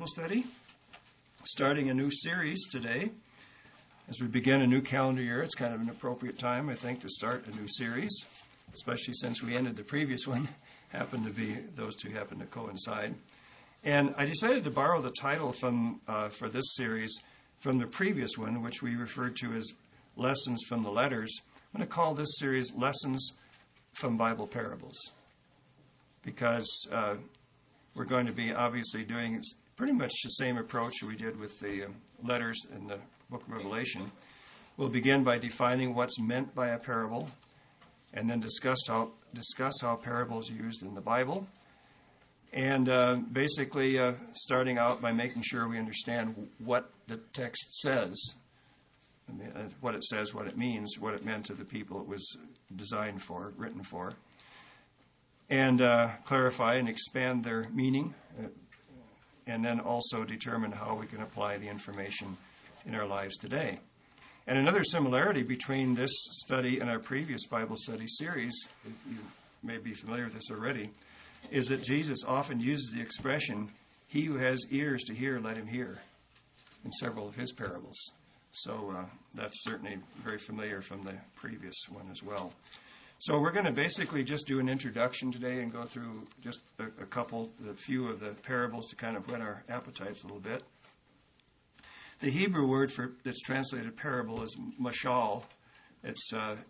Bible study, starting a new series today. As we begin a new calendar year, it's kind of an appropriate time, I think, to start a new series, especially since we ended the previous one. Those two happen to coincide. And I decided to borrow the title for this series from the previous one, which we referred to as Lessons from the Letters. I'm going to call this series Lessons from Bible Parables, because we're going to be obviously doing pretty much the same approach we did with the letters in the book of Revelation. We'll begin by defining what's meant by a parable, and then discuss how parables are used in the Bible, and basically starting out by making sure we understand what the text says, what it says, what it means, what it meant to the people it was designed for, written for, and clarify and expand their meaning, and then also determine how we can apply the information in our lives today. And another similarity between this study and our previous Bible study series, if you may be familiar with this already, is that Jesus often uses the expression, "He who has ears to hear, let him hear," in several of his parables. So that's certainly very familiar from the previous one as well. So we're going to basically just do an introduction today and go through just a few of the parables to kind of whet our appetites a little bit. The Hebrew word that's translated parable is mashal. It's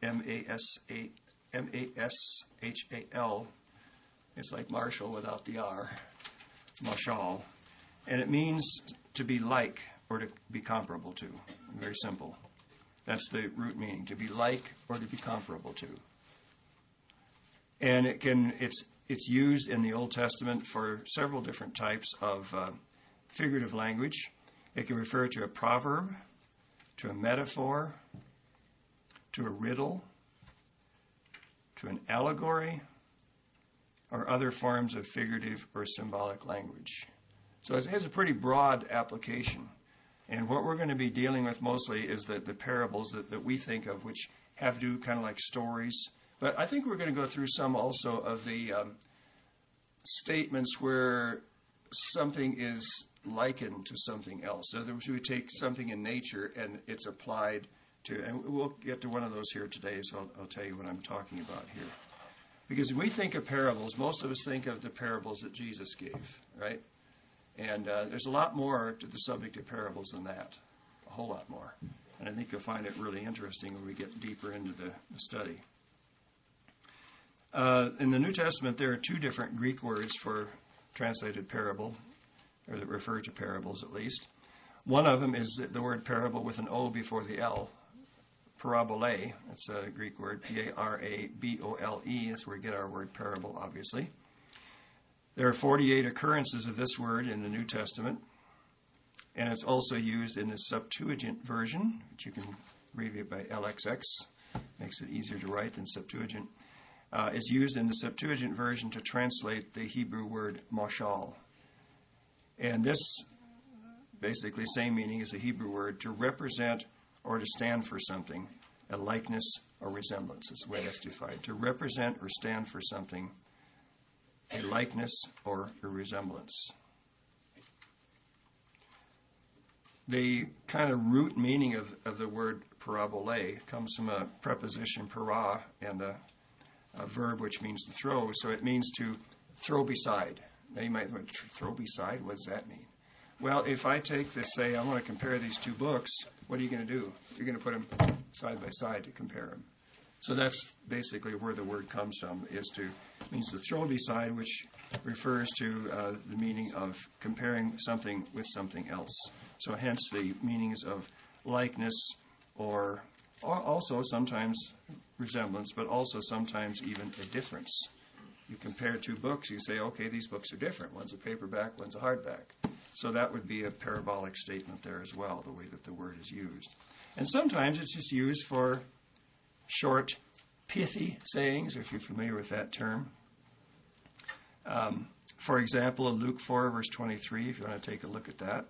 M-A-S-H-A-L. It's like Marshall without the R. Mashal. And it means to be like or to be comparable to. Very simple. That's the root meaning, to be like or to be comparable to. And it's used in the Old Testament for several different types of figurative language. It can refer to a proverb, to a metaphor, to a riddle, to an allegory, or other forms of figurative or symbolic language. So it has a pretty broad application. And what we're going to be dealing with mostly is the parables that we think of, which have to do kind of like stories. But I think we're going to go through some also of the statements where something is likened to something else. In other words, we take something in nature and it's applied to, and we'll get to one of those here today, so I'll tell you what I'm talking about here. Because when we think of parables, most of us think of the parables that Jesus gave, right? And there's a lot more to the subject of parables than that, a whole lot more. And I think you'll find it really interesting when we get deeper into the study. In the New Testament, there are two different Greek words for translated parable, or that refer to parables at least. One of them is the word parable with an O before the L, parabole. That's a Greek word, P-A-R-A-B-O-L-E. That's where we get our word parable, obviously. There are 48 occurrences of this word in the New Testament, and it's also used in the Septuagint version, which you can abbreviate by LXX. Makes it easier to write than Septuagint. Is used in the Septuagint version to translate the Hebrew word mashal. And this, basically same meaning as the Hebrew word, to represent or to stand for something, a likeness or resemblance is the way that's defined. To represent or stand for something, a likeness or a resemblance. The kind of root meaning of the word parabole comes from a preposition para and a verb which means to throw, so it means to throw beside. Now you might think, throw beside? What does that mean? Well, if I take this, say, I want to compare these two books, what are you going to do? You're going to put them side by side to compare them. So that's basically where the word comes from, means to throw beside, which refers to the meaning of comparing something with something else. So hence the meanings of likeness or also sometimes resemblance, but also sometimes even a difference. You compare two books, you say, okay, these books are different. One's a paperback, one's a hardback. So that would be a parabolic statement there as well, the way that the word is used. And sometimes it's just used for short, pithy sayings, if you're familiar with that term. For example, in Luke 4, verse 23, if you want to take a look at that.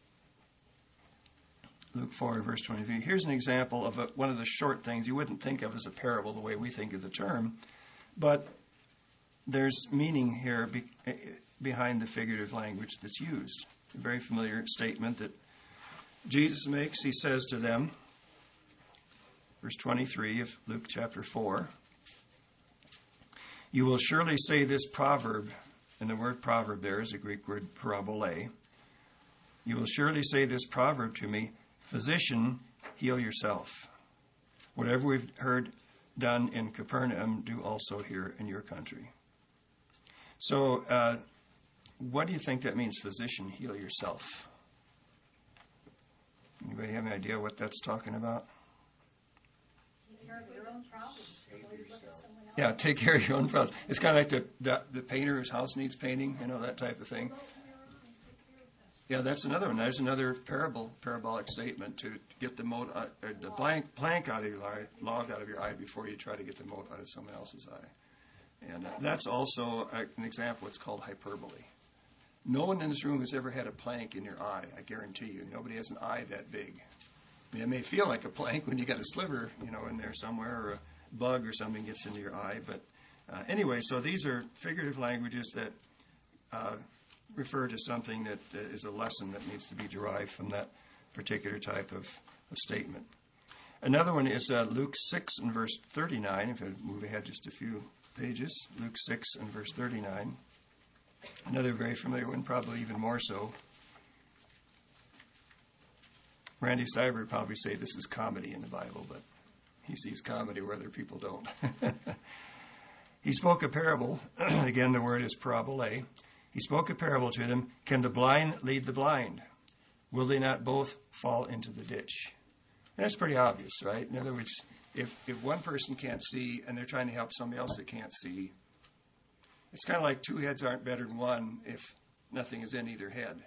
Luke 4, verse 23. Here's an example of one of the short things you wouldn't think of as a parable the way we think of the term, but there's meaning here behind the figurative language that's used. A very familiar statement that Jesus makes. He says to them, verse 23 of Luke chapter 4, "You will surely say this proverb," and the word proverb there is a Greek word parabole. "You will surely say this proverb to me, 'Physician, heal yourself. Whatever we've heard done in Capernaum, do also here in your country.'" So, what do you think that means, physician, heal yourself? Anybody have any idea what that's talking about? Take care of your own problems before you look at someone else. Yeah, take care of your own problems. It's kind of like the painter whose house needs painting, that type of thing. Yeah, that's another one. There's another parabolic statement to get the plank out of your eye, log out of your eye before you try to get the mote out of someone else's eye. And that's also an example. It's called hyperbole. No one in this room has ever had a plank in your eye, I guarantee you. Nobody has an eye that big. I mean, it may feel like a plank when you got a sliver, in there somewhere, or a bug or something gets into your eye. But anyway, so these are figurative languages that refer to something that is a lesson that needs to be derived from that particular type of statement. Another one is Luke 6 and verse 39. If I move ahead just a few pages, Luke 6 and verse 39. Another very familiar one, probably even more so. Randy Stiver would probably say this is comedy in the Bible, but he sees comedy where other people don't. He spoke a parable. Again, the word is parabole. He spoke a parable to them. "Can the blind lead the blind? Will they not both fall into the ditch?" And that's pretty obvious, right? In other words, if one person can't see and they're trying to help somebody else that can't see, it's kind of like two heads aren't better than one if nothing is in either head,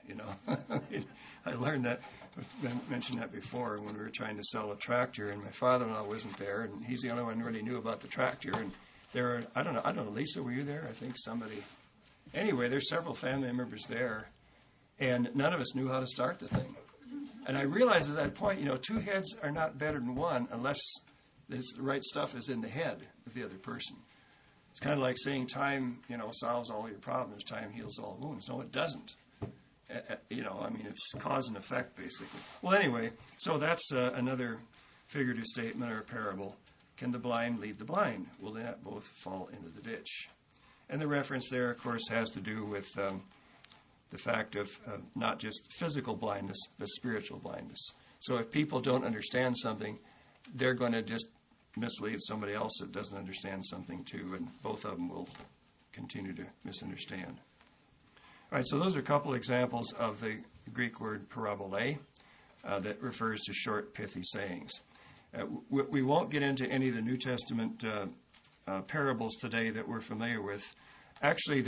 I learned that, I mentioned that before when we were trying to sell a tractor, and my father-in-law wasn't there, and he's the only one who really knew about the tractor. And there were, I don't know, Lisa, were you there? I think somebody. Anyway, there's several family members there, and none of us knew how to start the thing. And I realized at that point, two heads are not better than one unless the right stuff is in the head of the other person. It's kind of like saying time, solves all your problems. Time heals all wounds. No, it doesn't. It's cause and effect, basically. Well, anyway, so that's another figurative statement or a parable. Can the blind lead the blind? Will they not both fall into the ditch? And the reference there, of course, has to do with the fact of not just physical blindness, but spiritual blindness. So if people don't understand something, they're going to just mislead somebody else that doesn't understand something too, and both of them will continue to misunderstand. All right, so those are a couple examples of the Greek word parabole that refers to short, pithy sayings. We won't get into any of the New Testament parables today that we're familiar with. Actually,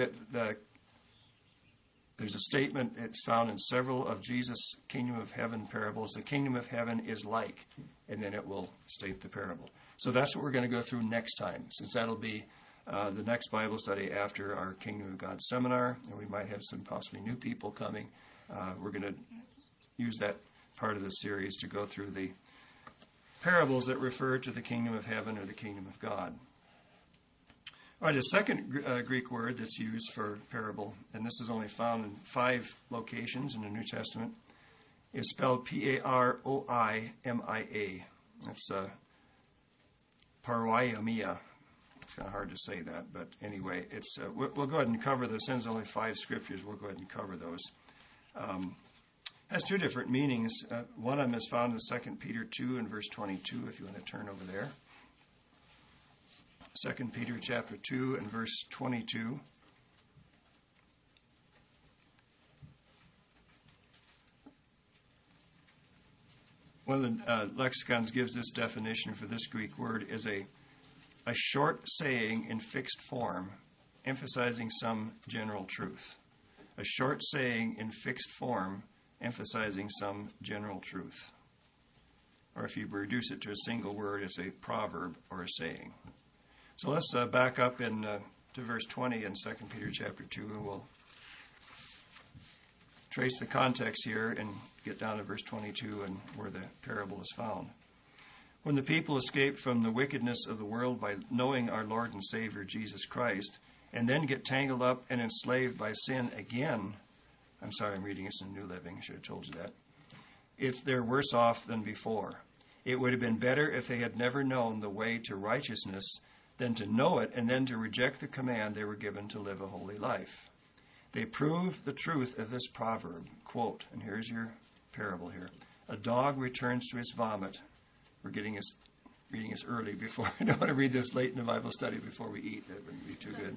there's a statement, it's found in several of Jesus' Kingdom of Heaven parables. The Kingdom of Heaven is like, and then it will state the parable. So that's what we're going to go through next time, since that'll be the next Bible study after our Kingdom of God seminar, and we might have some possibly new people coming. We're going to use that part of the series to go through the parables that refer to the Kingdom of Heaven or the Kingdom of God. All right, the second Greek word that's used for parable, and this is only found in 5 locations in the New Testament, is spelled P-A-R-O-I-M-I-A. That's paroiomia. It's kind of hard to say that, but anyway, it's we'll go ahead and cover those. Since only 5 scriptures, we'll go ahead and cover those. Has 2 different meanings. One of them is found in 2 Peter 2 and verse 22, if you want to turn over there. 2 Peter chapter 2 and verse 22. One of the lexicons gives this definition for this Greek word is a short saying in fixed form, emphasizing some general truth. A short saying in fixed form, emphasizing some general truth. Or if you reduce it to a single word, it's a proverb or a saying. So let's back up to verse 20 in 2 Peter chapter 2, and we'll trace the context here and get down to verse 22 and where the parable is found. When the people escaped from the wickedness of the world by knowing our Lord and Savior Jesus Christ and then get tangled up and enslaved by sin again. I'm sorry, I'm reading this in New Living. I should have told you that. If they're worse off than before. It would have been better if they had never known the way to righteousness than to know it and then to reject the command they were given to live a holy life. They prove the truth of this proverb. Quote, and here's your parable here. A dog returns to his vomit. We're reading this early before. I don't want to read this late in the Bible study before we eat. That wouldn't be too good.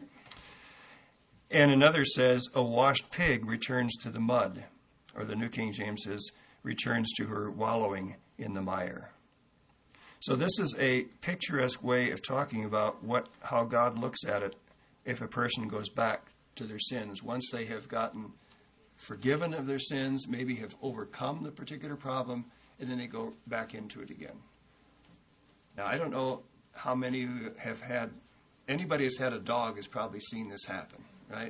And another says, a washed pig returns to the mud. Or the New King James says, returns to her wallowing in the mire. So this is a picturesque way of talking about how God looks at it if a person goes back to their sins. Once they have gotten forgiven of their sins, maybe have overcome the particular problem, and then they go back into it again. Now, I don't know how many of you have had, anybody who's had a dog has probably seen this happen, right?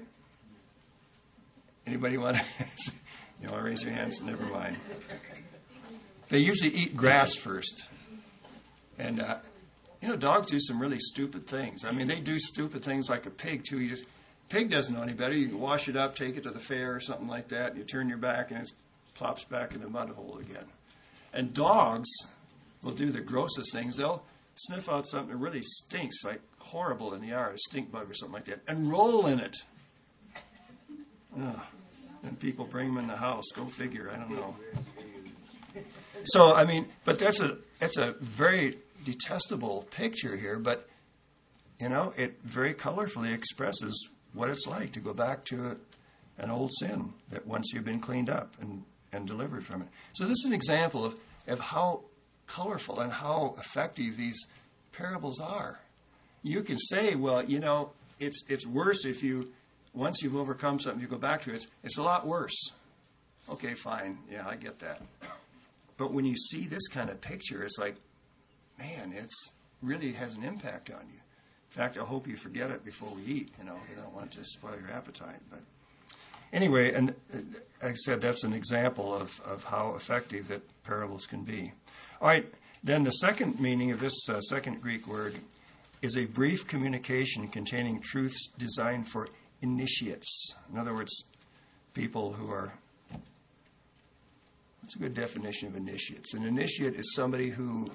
Anybody want to, raise your hands? Never mind. They usually eat grass first. And, dogs do some really stupid things. I mean, they do stupid things like a pig, too. Pig doesn't know any better. You can wash it up, take it to the fair or something like that, and you turn your back, and it plops back in the mud hole again. And dogs will do the grossest things. They'll sniff out something that really stinks, like horrible in the yard, a stink bug or something like that, and roll in it. Ugh. And people bring them in the house. Go figure. I don't know. So, but that's a very detestable picture here, but, it very colorfully expresses what it's like to go back to an old sin that once you've been cleaned up and delivered from it. So this is an example of how colorful and how effective these parables are. You can say, well, it's worse if once you've overcome something, you go back to it. It's a lot worse. Okay, fine. Yeah, I get that. But when you see this kind of picture, it's like, man, it's really has an impact on you. In fact, I hope you forget it before we eat. You don't want to spoil your appetite. But anyway, and like I said, that's an example of how effective that parables can be. All right, then the second meaning of this second Greek word is a brief communication containing truths designed for initiates. In other words, people who are... What's a good definition of initiates? An initiate is somebody who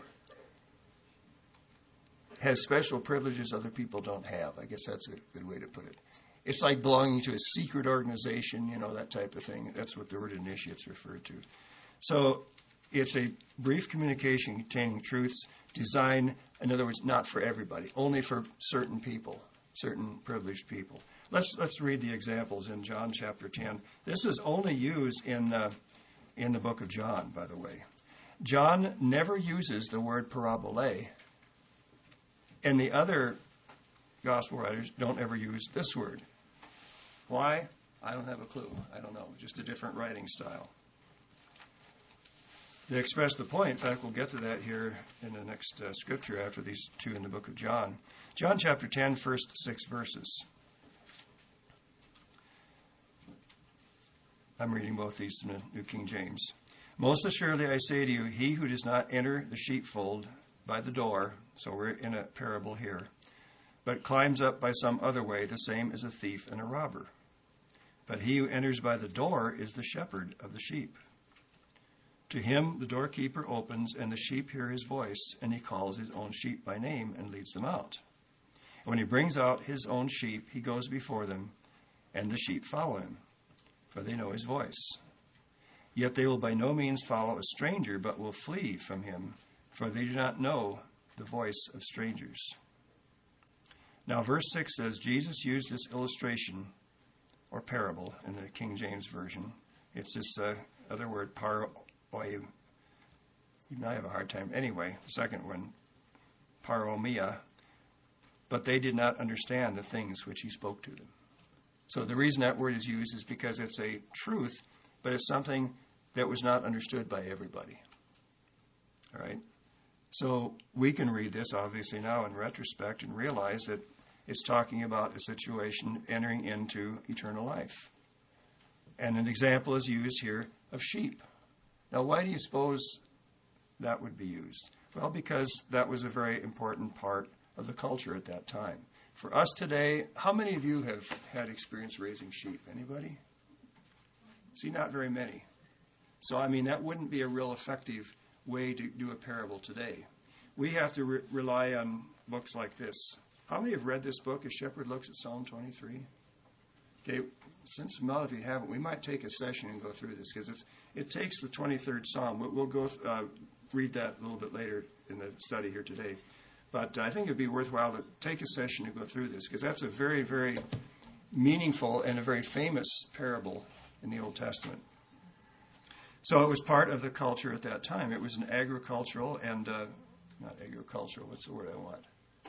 has special privileges other people don't have. I guess that's a good way to put it. It's like belonging to a secret organization, that type of thing. That's what the word initiates referred to. So it's a brief communication containing truths designed, in other words, not for everybody, only for certain people, certain privileged people. Let's read the examples in John chapter 10. This is only used in the book of John, by the way. John never uses the word parabole, and the other gospel writers don't ever use this word. Why? I don't have a clue. I don't know. Just a different writing style. They express the point. In fact, we'll get to that here in the next scripture after these two in the book of John. John chapter 10, first 6 verses. I'm reading both these in the New King James. Most assuredly I say to you, he who does not enter the sheepfold by the door, so we're in a parable here, but climbs up by some other way, the same is a thief and a robber. But he who enters by the door is the shepherd of the sheep. To him the doorkeeper opens, and the sheep hear his voice, and he calls his own sheep by name and leads them out. And when he brings out his own sheep, he goes before them, and the sheep follow him, for they know his voice. Yet they will by no means follow a stranger, but will flee from him, for they do not know the voice of strangers. Now verse 6 says, Jesus used this illustration, or parable, in the King James Version. It's this other word, paroi. Even I have a hard time. Anyway, the second one, paromia. But they did not understand the things which he spoke to them. So the reason that word is used is because it's a truth, but it's something that was not understood by everybody. All right? So we can read this, obviously, now in retrospect and realize that it's talking about a situation entering into eternal life. And an example is used here of sheep. Now, why do you suppose that would be used? Well, because that was a very important part of the culture at that time. For us today, how many of you have had experience raising sheep? Anybody? See, not very many. So, I mean, that wouldn't be a real effective way to do a parable today. We have to rely on books like this. How many have read this book, A Shepherd Looks at Psalm 23? Okay, since a lot of you haven't, we might take a session and go through this, because it takes the 23rd Psalm. We'll go read that a little bit later in the study here today. But I think it would be worthwhile to take a session to go through this, because that's a very, very meaningful and a very famous parable in the Old Testament. So it was part of the culture at that time. It was an agricultural and, not agricultural, what's the word I want?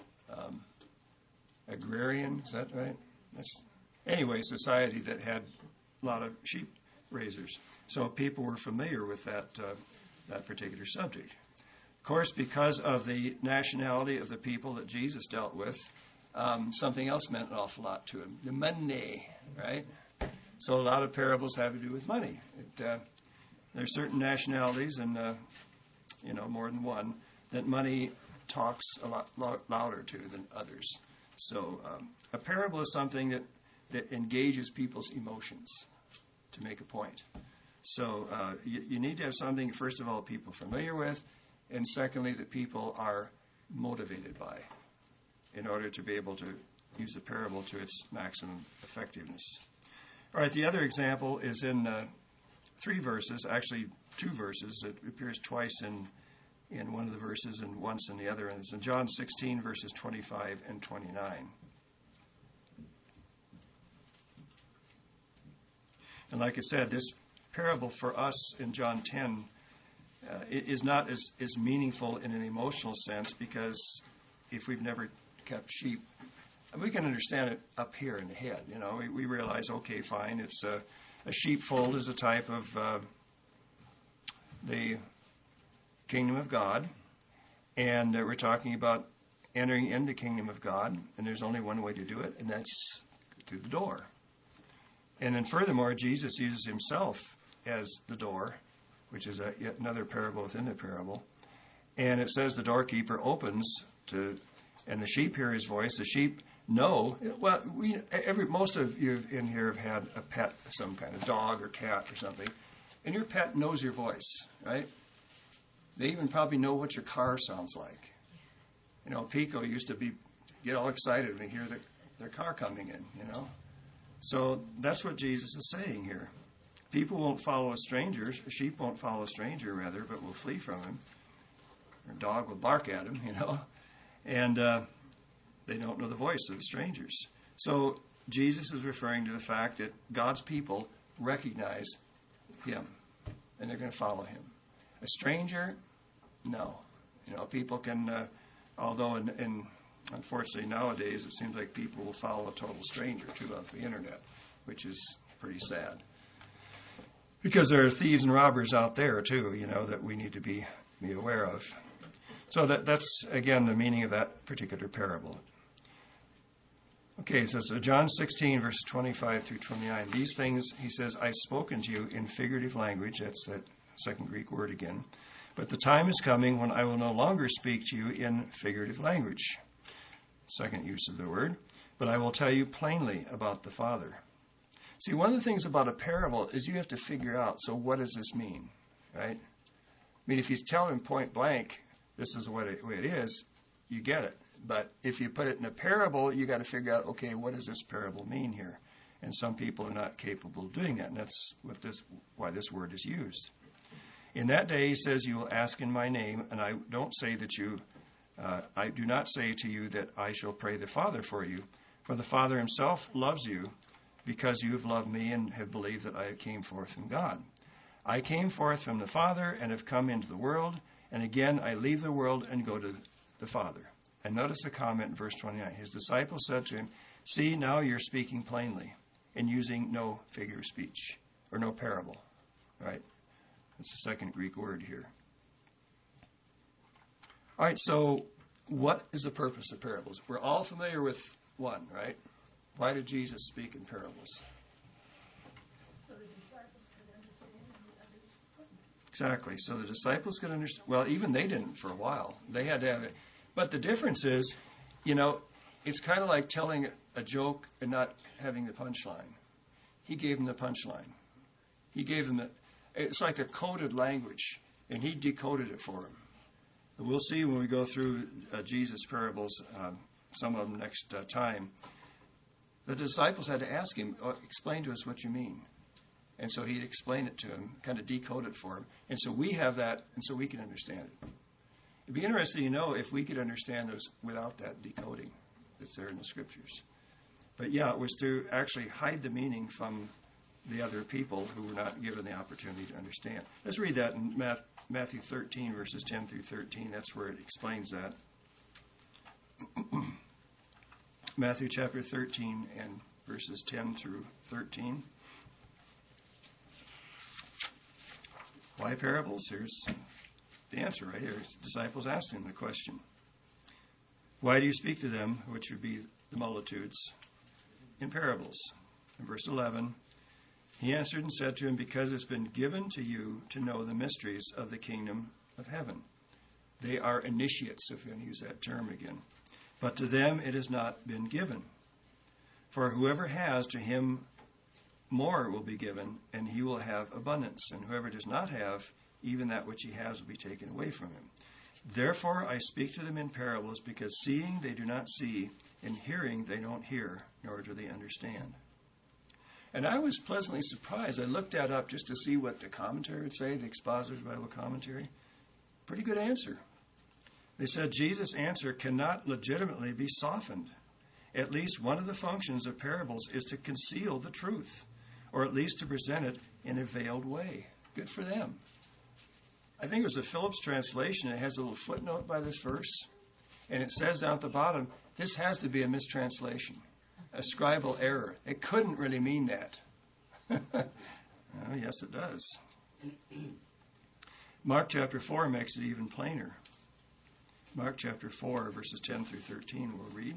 Agrarian, is that right? Anyway, society that had a lot of sheep raisers. So people were familiar with that particular subject. Of course, because of the nationality of the people that Jesus dealt with, something else meant an awful lot to him. The money, right? So a lot of parables have to do with money. There are certain nationalities, and more than one, that money talks a lot louder to than others. So a parable is something that engages people's emotions to make a point. So you need to have something, first of all, people are familiar with, and secondly, that people are motivated by, in order to be able to use the parable to its maximum effectiveness. All right, the other example is in 3 verses, actually 2 verses. It appears twice in one of the verses and once in the other. And it's in John 16, verses 25 and 29. And like I said, this parable for us in John 10 is not as meaningful in an emotional sense, because if we've never kept sheep, we can understand it up here in the head. We realize, okay, fine, it's a sheepfold is a type of the kingdom of God, and we're talking about entering into the kingdom of God, and there's only one way to do it, and that's through the door. And then furthermore, Jesus uses himself as the door, which is yet another parable within the parable. And it says the doorkeeper opens and the sheep hear his voice. The sheep know. Well, most of you in here have had a pet, some kind of dog or cat or something, and your pet knows your voice, right? They even probably know what your car sounds like. Pico used to get all excited when he hear their car coming in, So that's what Jesus is saying here. People won't follow a stranger. A sheep won't follow a stranger, rather, but will flee from him. Or a dog will bark at him, And they don't know the voice of strangers. So Jesus is referring to the fact that God's people recognize him, and they're going to follow him. A stranger, no. People can, although unfortunately nowadays it seems like people will follow a total stranger too off the internet, which is pretty sad. Because there are thieves and robbers out there too, that we need to be aware of. So that's, again, the meaning of that particular parable. Okay, so it's John 16, verses 25 through 29. These things, he says, I've spoken to you in figurative language. That's that second Greek word again. But the time is coming when I will no longer speak to you in figurative language. Second use of the word. But I will tell you plainly about the Father. See, one of the things about a parable is you have to figure out, so what does this mean, right? I mean, if you tell him point blank, this is the way it is, you get it. But if you put it in a parable, you got to figure out, okay, what does this parable mean here? And some people are not capable of doing that, and that's why this word is used. In that day, he says, you will ask in my name, and I don't say I do not say to you that I shall pray the Father for you, for the Father himself loves you, because you have loved me and have believed that I came forth from God. I came forth from the Father and have come into the world, and again I leave the world and go to the Father. And notice the comment in verse 29. His disciples said to him, see, now you're speaking plainly and using no figure of speech or no parable. Right? That's the second Greek word here. All right, so what is the purpose of parables? We're all familiar with one, right? Why did Jesus speak in parables? So the disciples could understand and the others couldn't. Exactly. So the disciples could understand. Well, even they didn't for a while. They had to have it. But the difference is, it's kind of like telling a joke and not having the punchline. He gave them the punchline. He gave them it's like a coded language, and he decoded it for them. And we'll see when we go through Jesus' parables, some of them next time. The disciples had to ask him, explain to us what you mean. And so he'd explain it to them, kind of decode it for them. And so we have that, and so we can understand it. It'd be interesting to know if we could understand those without that decoding that's there in the Scriptures. But yeah, it was to actually hide the meaning from the other people who were not given the opportunity to understand. Let's read that in Matthew 13, verses 10 through 13. That's where it explains that. Matthew chapter 13 and verses 10 through 13. Why parables? Here's the answer right here. The disciples asked him the question. Why do you speak to them, which would be the multitudes, in parables? In verse 11, he answered and said to him, because it's been given to you to know the mysteries of the kingdom of heaven. They are initiates, if you want to use that term again. But to them it has not been given. For whoever has, to him more will be given, and he will have abundance. And whoever does not have, even that which he has will be taken away from him. Therefore I speak to them in parables, because seeing they do not see, and hearing they don't hear, nor do they understand. And I was pleasantly surprised. I looked that up just to see what the commentary would say, the Expositor's Bible Commentary. Pretty good answer. They said Jesus' answer cannot legitimately be softened. At least one of the functions of parables is to conceal the truth, or at least to present it in a veiled way. Good for them. I think it was the Phillips translation. It has a little footnote by this verse, and it says down at the bottom, this has to be a mistranslation, a scribal error. It couldn't really mean that. Oh, yes, it does. Mark chapter 4 makes it even plainer. Mark chapter 4, verses 10 through 13, we'll read.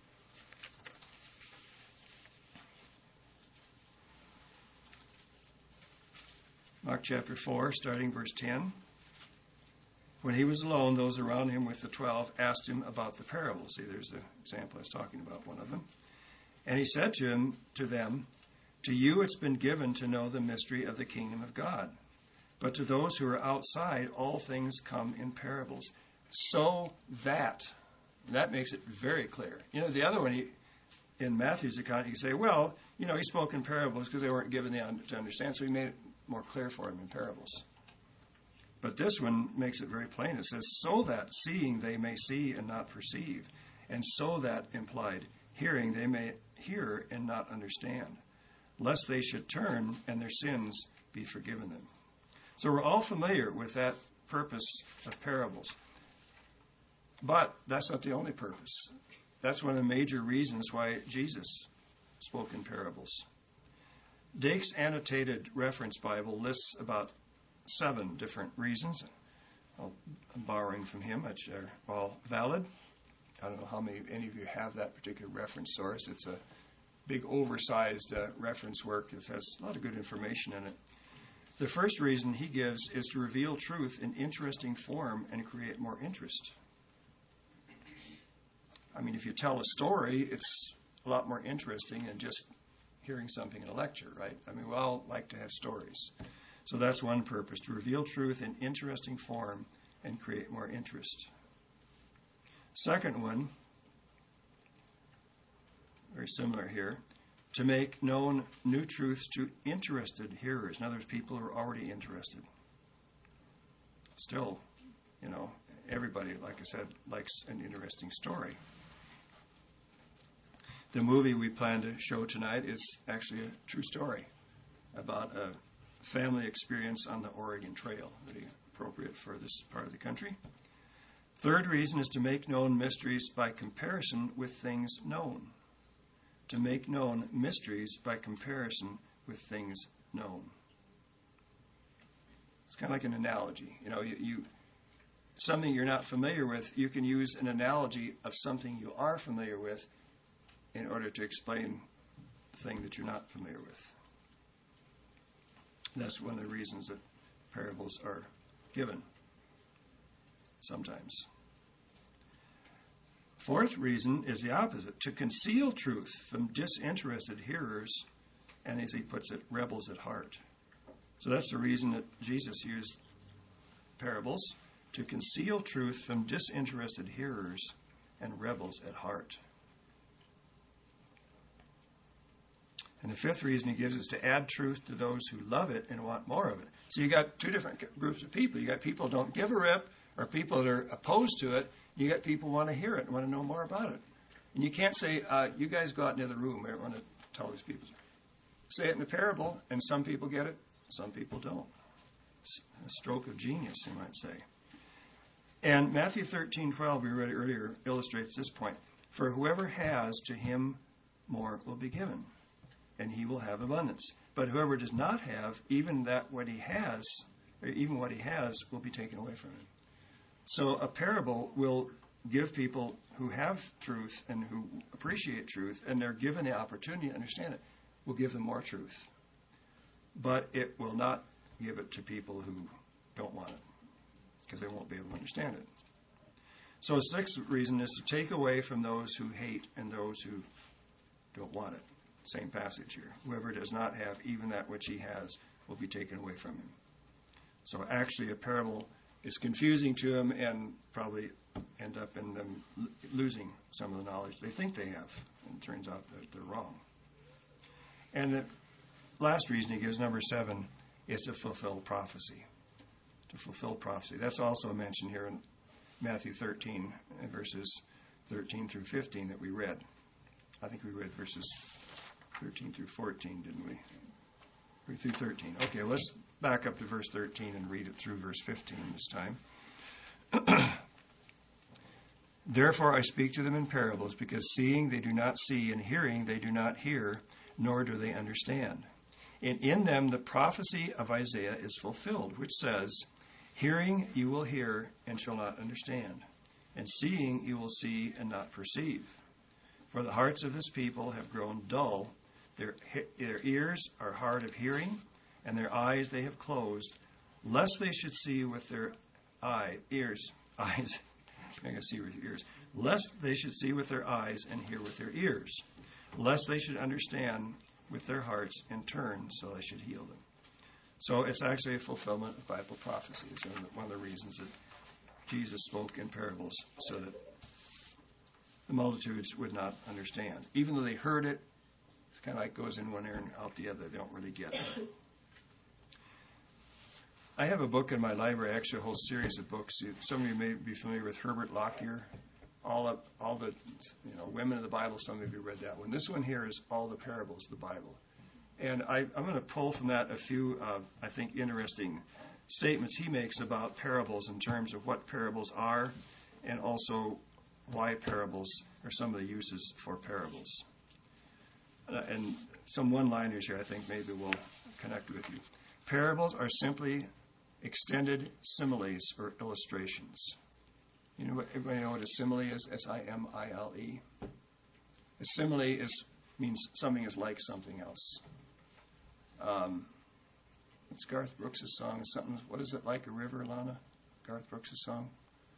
Mark chapter 4, starting verse 10. When he was alone, those around him with the 12 asked him about the parables. See, there's the example I was talking about, one of them. And he said to them, to you it's been given to know the mystery of the kingdom of God. But to those who are outside, all things come in parables. So that makes it very clear. You know, the other one, in Matthew's account, you say, well, you know, he spoke in parables because they weren't given to understand, so he made it more clear for them in parables. But this one makes it very plain. It says, so that seeing they may see and not perceive, and so that implied hearing they may hear and not understand, lest they should turn and their sins be forgiven them. So we're all familiar with that purpose of parables. But that's not the only purpose. That's one of the major reasons why Jesus spoke in parables. Dake's Annotated Reference Bible lists about 7 different reasons. I'm borrowing from him, which are all valid. I don't know how any of you have that particular reference source. It's a big, oversized reference work that has a lot of good information in it. The first reason he gives is to reveal truth in interesting form and create more interest. I mean, if you tell a story, it's a lot more interesting than just hearing something in a lecture, right? I mean, we all like to have stories. So that's one purpose, to reveal truth in interesting form and create more interest. Second one, very similar here, to make known new truths to interested hearers. In other words, people who are already interested. Still, you know, everybody, like I said, likes an interesting story. The movie we plan to show tonight is actually a true story about a family experience on the Oregon Trail, very appropriate for this part of the country. Third reason is to make known mysteries by comparison with things known. To make known mysteries by comparison with things known. It's kind of like an analogy. You know, you something you're not familiar with, you can use an analogy of something you are familiar with in order to explain the thing that you're not familiar with. That's one of the reasons that parables are given sometimes. Fourth reason is the opposite, to conceal truth from disinterested hearers, and as he puts it, rebels at heart. So that's the reason that Jesus used parables, to conceal truth from disinterested hearers and rebels at heart. And the fifth reason he gives is to add truth to those who love it and want more of it. So you got two different groups of people. You got people who don't give a rip, or people that are opposed to it. You got people who want to hear it and want to know more about it. And you can't say, you guys go out into the room. I don't want to tell these people. Say it in a parable, and some people get it, some people don't. A stroke of genius, you might say. And Matthew 13:12, we read it earlier, illustrates this point. For whoever has, to him more will be given, and he will have abundance. But whoever does not have, even what he has will be taken away from him. So a parable will give people who have truth and who appreciate truth, and they're given the opportunity to understand it, will give them more truth. But it will not give it to people who don't want it, because they won't be able to understand it. So a sixth reason is to take away from those who hate and those who don't want it. Same passage here. Whoever does not have, even that which he has will be taken away from him. So actually a parable is confusing to them and probably end up in them losing some of the knowledge they think they have. And it turns out that they're wrong. And the last reason he gives, number 7, is to fulfill prophecy. To fulfill prophecy. That's also mentioned here in Matthew 13, verses 13 through 15 that we read. I think we read verses 13 through 14, didn't we? Through 13. Okay, let's back up to verse 13 and read it through verse 15 this time. Therefore I speak to them in parables, because seeing they do not see, and hearing they do not hear, nor do they understand. And in them the prophecy of Isaiah is fulfilled, which says, hearing you will hear and shall not understand, and seeing you will see and not perceive. For the hearts of this people have grown dull, their ears are hard of hearing, and their eyes they have closed, lest they should see with their ears, lest they should see with their eyes and hear with their ears, lest they should understand with their hearts and turn, so I should heal them. So it's actually a fulfillment of Bible prophecy. It's one of the reasons that Jesus spoke in parables, so that the multitudes would not understand. Even though they heard it, it's kind of like goes in one ear and out the other. They don't really get it. I have a book in my library, actually a whole series of books. Some of you may be familiar with Herbert Lockyer. All the women of the Bible. Some of you read that one. This one here is all the parables of the Bible. And I'm going to pull from that a few, I think, interesting statements he makes about parables in terms of what parables are, and also why parables are some of the uses for parables. And some one-liners here I think maybe will connect with you. Parables are simply extended similes or illustrations. Everybody know what a simile is? S-I-M-I-L-E. A simile means something is like something else. It's Garth Brooks' song. What is it, like a river, Lana? Garth Brooks' song?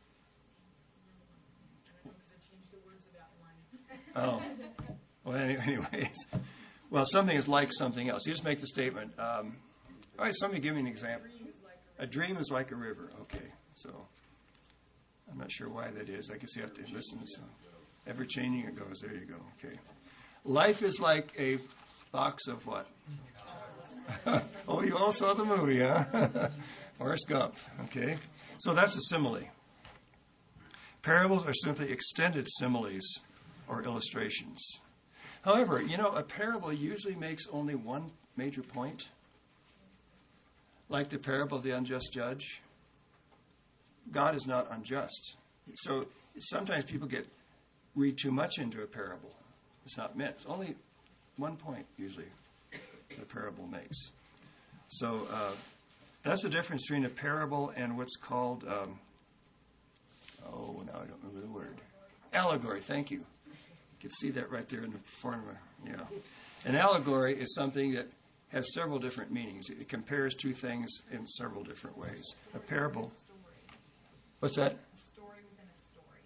Oh. Well, anyways. Well, something is like something else. You just make the statement. All right, somebody give me an example. A dream is like a river. Okay, so I'm not sure why that is. I guess you have to listen to some. Ever changing it goes. There you go. Okay. Life is like a box of what? Oh, you all saw the movie, huh? Forrest Gump. Okay. So that's a simile. Parables are simply extended similes or illustrations. However, a parable usually makes only one major point. Like the parable of the unjust judge. God is not unjust. So sometimes people read too much into a parable. It's not meant. It's only one point, usually, the parable makes. So that's the difference between a parable and what's called, now I don't remember the word. Allegory, thank you. You can see that right there in the front of it. An allegory is something that has several different meanings. It compares two things in several different ways. A parable. What's that? A story within a story.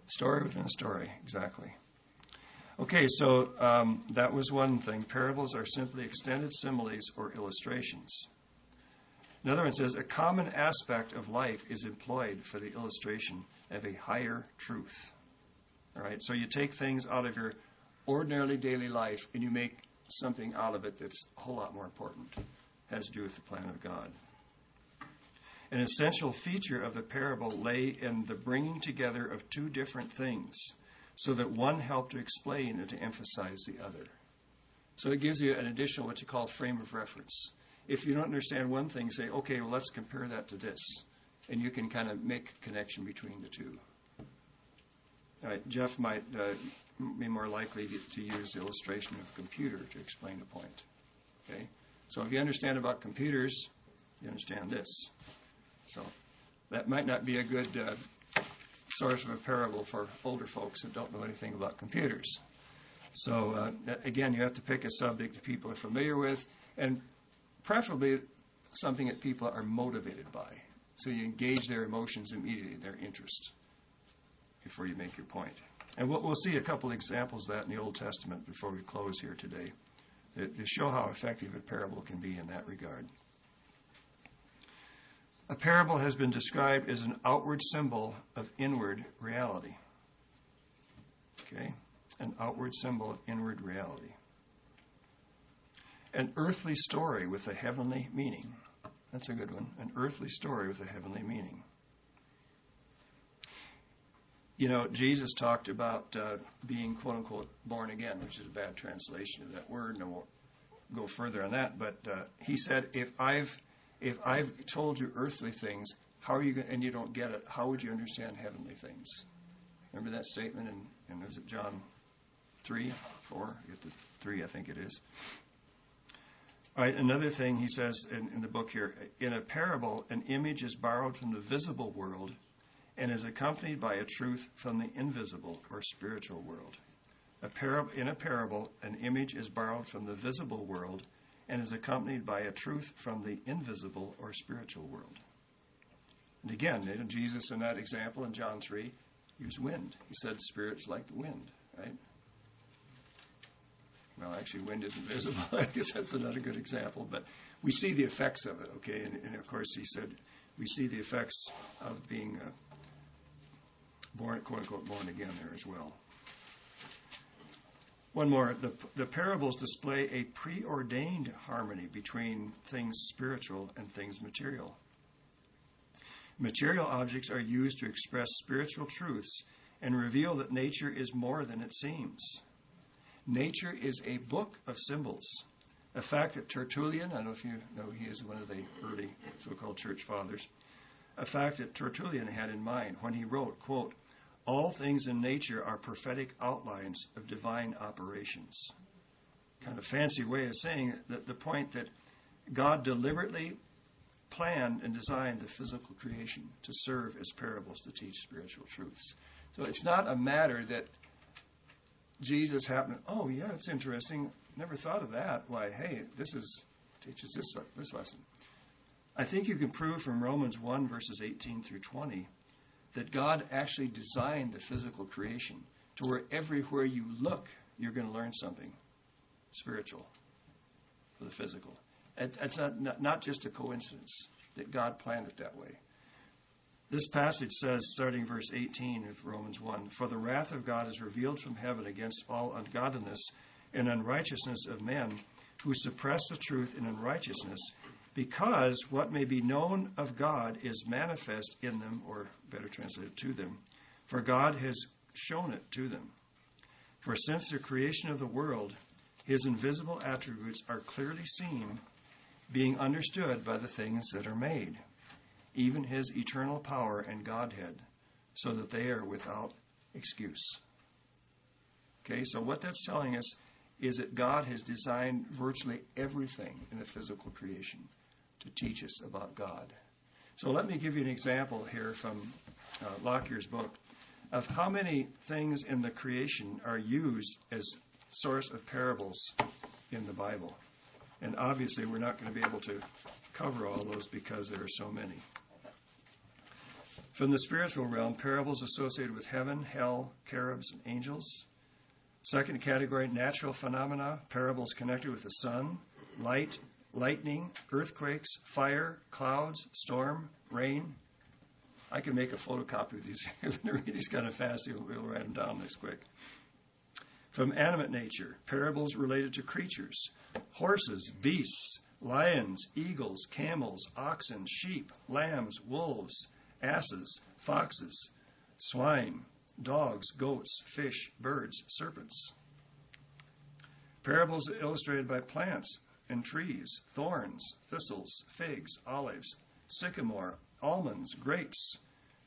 Story within a story, exactly. Okay, so that was one thing. Parables are simply extended similes or illustrations. Another one says, a common aspect of life is employed for the illustration of a higher truth. All right, so you take things out of your ordinarily daily life and you make something out of it that's a whole lot more important. It has to do with the plan of God. An essential feature of the parable lay in the bringing together of two different things so that one helped to explain and to emphasize the other. So it gives you an additional, what you call, frame of reference. If you don't understand one thing, say, okay, well, let's compare that to this. And you can kind of make a connection between the two. All right, Jeff might be more likely to use the illustration of a computer to explain a point. Okay? So if you understand about computers, you understand this. So that might not be a good source of a parable for older folks that don't know anything about computers. So again, you have to pick a subject that people are familiar with, and preferably something that people are motivated by. So you engage their emotions immediately, their interest, before you make your point. And we'll see a couple examples of that in the Old Testament before we close here today, to show how effective a parable can be in that regard. A parable has been described as an outward symbol of inward reality. Okay? An outward symbol of inward reality. An earthly story with a heavenly meaning. That's a good one. An earthly story with a heavenly meaning. You know, Jesus talked about being, quote unquote, born again, which is a bad translation of that word, and I won't go further on that. But he said, if I've told you earthly things, how are you going, and you don't get it, how would you understand heavenly things? Remember that statement in is it John 3, 4? You get to 3, I think it is. All right, another thing he says in the book here, in a parable, an image is borrowed from the visible world and is accompanied by a truth from the invisible or spiritual world. In a parable, an image is borrowed from the visible world and is accompanied by a truth from the invisible or spiritual world. And again, Jesus in that example in John 3 used wind. He said spirit's like the wind, right? Well, actually, wind isn't visible. I guess that's another good example. But we see the effects of it, okay? And of course, he said we see the effects of being born, quote-unquote, born again there as well. One more. The parables display a preordained harmony between things spiritual and things material. Material objects are used to express spiritual truths and reveal that nature is more than it seems. Nature is a book of symbols. A fact that Tertullian, I don't know if you know, he is one of the early so-called church fathers, a fact that Tertullian had in mind when he wrote, quote, all things in nature are prophetic outlines of divine operations. Kind of fancy way of saying that the point that God deliberately planned and designed the physical creation to serve as parables to teach spiritual truths. So it's not a matter that Jesus happened, oh yeah, it's interesting, never thought of that. Why, hey, teaches this lesson. I think you can prove from Romans 1 verses 18 through 20 that God actually designed the physical creation to where everywhere you look, you're going to learn something spiritual for the physical. It's not just a coincidence that God planned it that way. This passage says, starting verse 18 of Romans 1, for the wrath of God is revealed from heaven against all ungodliness and unrighteousness of men who suppress the truth in unrighteousness, because what may be known of God is manifest in them, or better translated, to them, for God has shown it to them. For since the creation of the world, his invisible attributes are clearly seen, being understood by the things that are made, even his eternal power and Godhead, so that they are without excuse. Okay, so what that's telling us is that God has designed virtually everything in the physical creation to teach us about God. So let me give you an example here from Lockyer's book of how many things in the creation are used as source of parables in the Bible. And obviously we're not going to be able to cover all those because there are so many. From the spiritual realm, parables associated with heaven, hell, cherubs, and angels. Second category, natural phenomena, parables connected with the sun, light, lightning, earthquakes, fire, clouds, storm, rain. I can make a photocopy of these. I'm going to read these kind of fast. We'll write them down this quick. From animate nature, parables related to creatures, horses, beasts, lions, eagles, camels, oxen, sheep, lambs, wolves, asses, foxes, swine, dogs, goats, fish, birds, serpents. Parables illustrated by plants and trees, thorns, thistles, figs, olives, sycamore, almonds, grapes,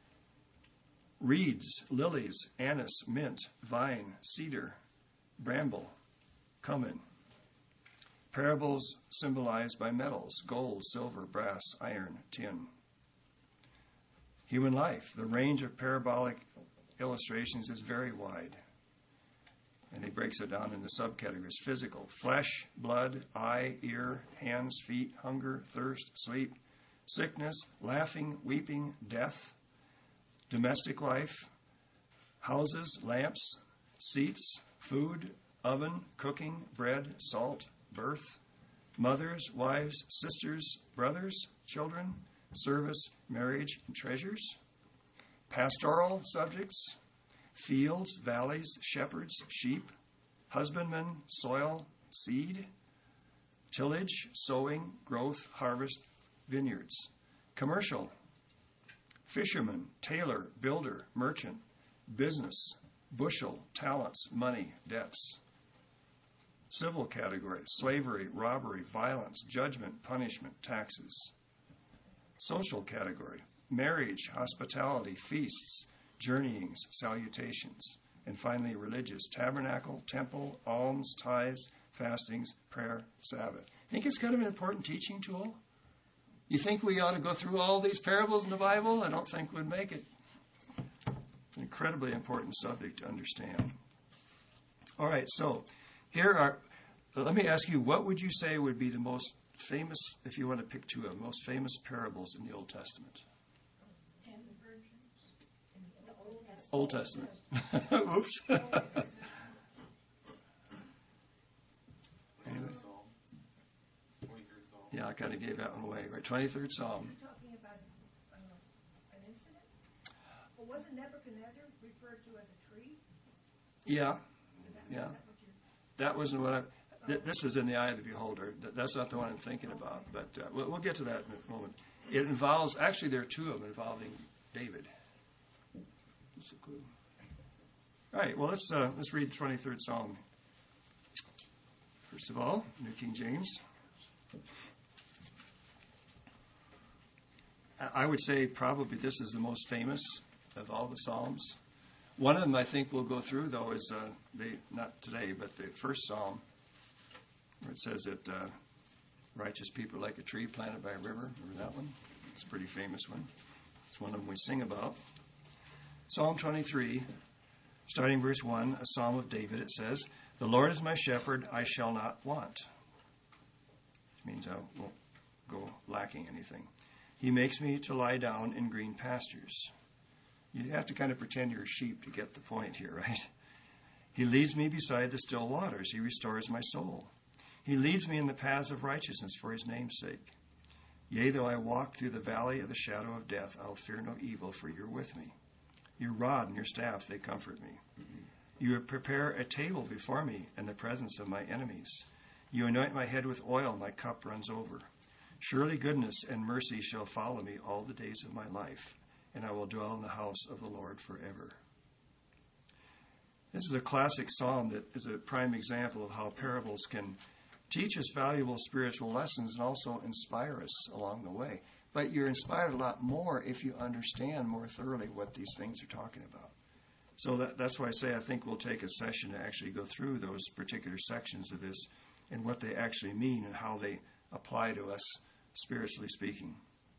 reeds, lilies, anise, mint, vine, cedar, bramble, cumin. Parables symbolized by metals, gold, silver, brass, iron, tin. Human life. The range of parabolic illustrations is very wide. And he breaks it down into subcategories. Physical, flesh, blood, eye, ear, hands, feet, hunger, thirst, sleep, sickness, laughing, weeping, death. Domestic life, houses, lamps, seats, food, oven, cooking, bread, salt, birth. Mothers, wives, sisters, brothers, children, service, marriage, and treasures. Pastoral subjects, fields, valleys, shepherds, sheep, husbandmen, soil, seed, tillage, sowing, growth, harvest, vineyards. Commercial, fisherman, tailor, builder, merchant, business, bushel, talents, money, debts. Civil category, slavery, robbery, violence, judgment, punishment, taxes. Social category, marriage, hospitality, feasts, journeyings, salutations. And finally, religious, tabernacle, temple, alms, tithes, fastings, prayer, Sabbath. Think it's kind of an important teaching tool? You think we ought to go through all these parables in the Bible? I don't think we'd make it. It's an incredibly important subject to understand. All right, so let me ask you, what would you say would be the most famous, if you want to pick two of the most famous parables in the Old Testament? And the virgins. The Old Testament. Oops. Anyway. Yeah, I kind of gave that one away. Right, 23rd Psalm. You're talking about an incident? Well, wasn't Nebuchadnezzar referred to as a tree? Yeah. Is that what That wasn't what this is in the eye of the beholder. That's not the one I'm thinking about, but we'll get to that in a moment. It involves, actually there are two of them involving David. That's a clue. All right, well, let's read the 23rd Psalm. First of all, New King James. I would say probably this is the most famous of all the Psalms. One of them I think we'll go through, though, is not today, but the first Psalm, where it says that righteous people are like a tree planted by a river. Remember that one? It's a pretty famous one. It's one of them we sing about. Psalm 23, starting verse 1, a psalm of David, it says, "The Lord is my shepherd, I shall not want." Which means I won't go lacking anything. He makes me to lie down in green pastures. You have to kind of pretend you're a sheep to get the point here, right? He leads me beside the still waters. He restores my soul. He leads me in the paths of righteousness for his name's sake. Yea, though I walk through the valley of the shadow of death, I'll fear no evil, for you're with me. Your rod and your staff, they comfort me. You prepare a table before me in the presence of my enemies. You anoint my head with oil, my cup runs over. Surely goodness and mercy shall follow me all the days of my life, and I will dwell in the house of the Lord forever. This is a classic psalm that is a prime example of how parables can teach us valuable spiritual lessons and also inspire us along the way. But you're inspired a lot more if you understand more thoroughly what these things are talking about. So that's why I say I think we'll take a session to actually go through those particular sections of this and what they actually mean and how they apply to us spiritually speaking.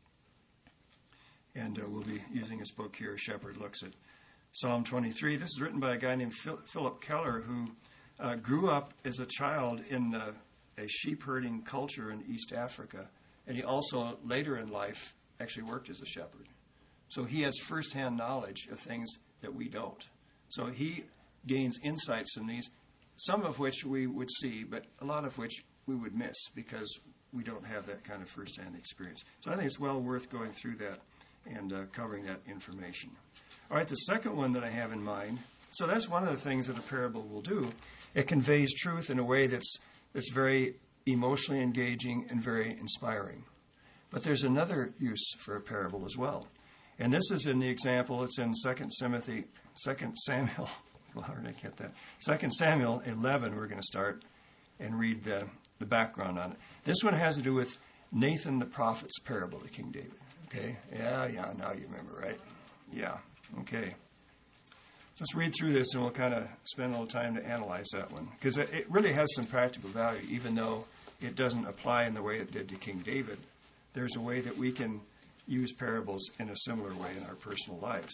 And we'll be using his book here, Shepherd Looks at Psalm 23. This is written by a guy named Philip Keller, who grew up as a child in a sheep herding culture in East Africa. And he also, later in life, actually worked as a shepherd. So he has firsthand knowledge of things that we don't. So he gains insights from these, some of which we would see, but a lot of which we would miss because we don't have that kind of firsthand experience. So I think it's well worth going through that and covering that information. All right, the second one that I have in mind, so that's one of the things that a parable will do. It conveys truth in a way that's very emotionally engaging and very inspiring. But there's another use for a parable as well. And this is in the example, it's in 2 Samuel, well, how did I get that? 2 Samuel 11, we're going to start and read the background on it. This one has to do with Nathan the prophet's parable to King David. Okay? Yeah, now you remember, right? Yeah, okay. Let's read through this and we'll kind of spend a little time to analyze that one. Because it really has some practical value, even though it doesn't apply in the way it did to King David. There's a way that we can use parables in a similar way in our personal lives.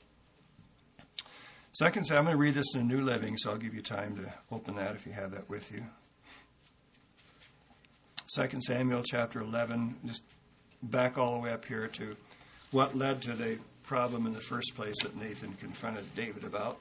Second, I'm going to read this in a New Living, so I'll give you time to open that if you have that with you. 2 Samuel chapter 11, just back all the way up here to what led to the problem in the first place that Nathan confronted David about.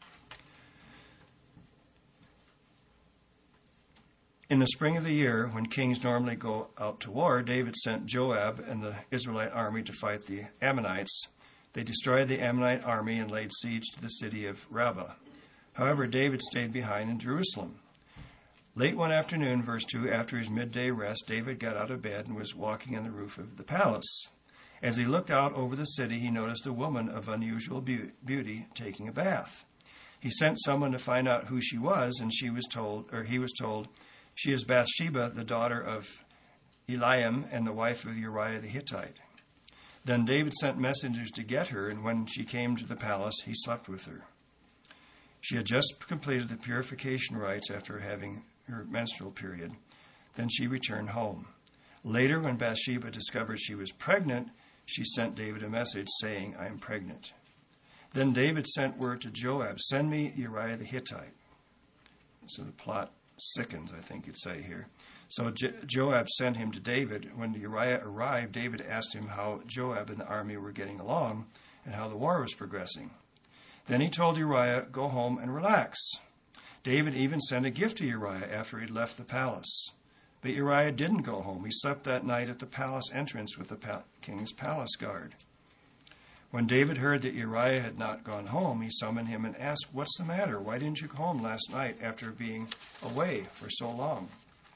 In the spring of the year, when kings normally go out to war, David sent Joab and the Israelite army to fight the Ammonites. They destroyed the Ammonite army and laid siege to the city of Rabbah. However, David stayed behind in Jerusalem. Late one afternoon, verse 2, after his midday rest, David got out of bed and was walking on the roof of the palace. As he looked out over the city, he noticed a woman of unusual beauty taking a bath. He sent someone to find out who she was, and he was told, "She is Bathsheba, the daughter of Eliam and the wife of Uriah the Hittite." Then David sent messengers to get her, and when she came to the palace, he slept with her. She had just completed the purification rites after having her menstrual period. Then she returned home. Later, when Bathsheba discovered she was pregnant, she sent David a message saying, "I am pregnant." Then David sent word to Joab, "Send me Uriah the Hittite." So the plot sickens, I think you'd say here. So Joab sent him to David. When Uriah arrived, David asked him how Joab and the army were getting along and how the war was progressing. Then he told Uriah, "Go home and relax." David even sent a gift to Uriah after he'd left the palace. But Uriah didn't go home. He slept that night at the palace entrance with the king's palace guard. When David heard that Uriah had not gone home, he summoned him and asked, "What's the matter? Why didn't you go home last night after being away for so long?"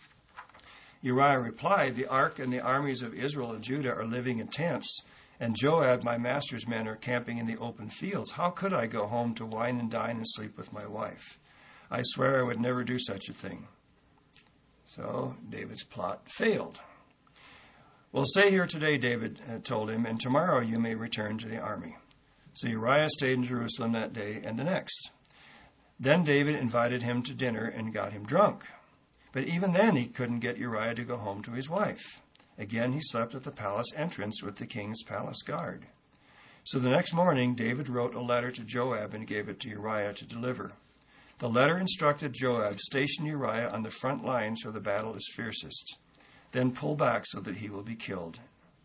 Uriah replied, "The ark and the armies of Israel and Judah are living in tents, and Joab, my master's men, are camping in the open fields. How could I go home to wine and dine and sleep with my wife? I swear I would never do such a thing." So David's plot failed. "Well, stay here today," David told him, "and tomorrow you may return to the army." So Uriah stayed in Jerusalem that day and the next. Then David invited him to dinner and got him drunk. But even then he couldn't get Uriah to go home to his wife. Again he slept at the palace entrance with the king's palace guard. So the next morning David wrote a letter to Joab and gave it to Uriah to deliver. The letter instructed Joab, "Station Uriah on the front lines where the battle is fiercest. Then pull back so that he will be killed."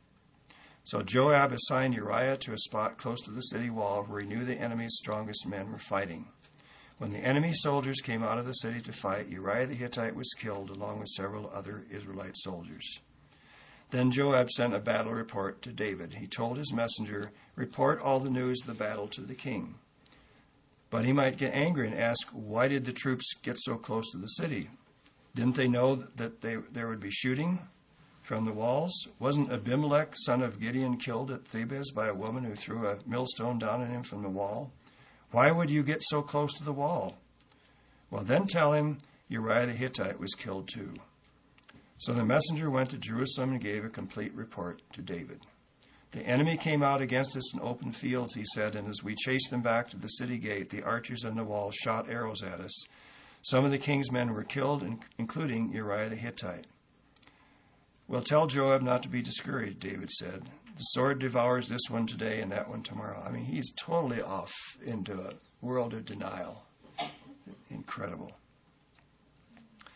So Joab assigned Uriah to a spot close to the city wall where he knew the enemy's strongest men were fighting. When the enemy soldiers came out of the city to fight, Uriah the Hittite was killed along with several other Israelite soldiers. Then Joab sent a battle report to David. He told his messenger, "Report all the news of the battle to the king." But he might get angry and ask, "Why did the troops get so close to the city? Didn't they know that there would be shooting from the walls? Wasn't Abimelech, son of Gideon, killed at Thebez by a woman who threw a millstone down on him from the wall? Why would you get so close to the wall?" "Well, then tell him Uriah the Hittite was killed too." So the messenger went to Jerusalem and gave a complete report to David. "The enemy came out against us in open fields," he said, "and as we chased them back to the city gate, the archers on the wall shot arrows at us. Some of the king's men were killed, including Uriah the Hittite." "Well, tell Joab not to be discouraged," David said. "The sword devours this one today and that one tomorrow." I mean, he's totally off into a world of denial. Incredible.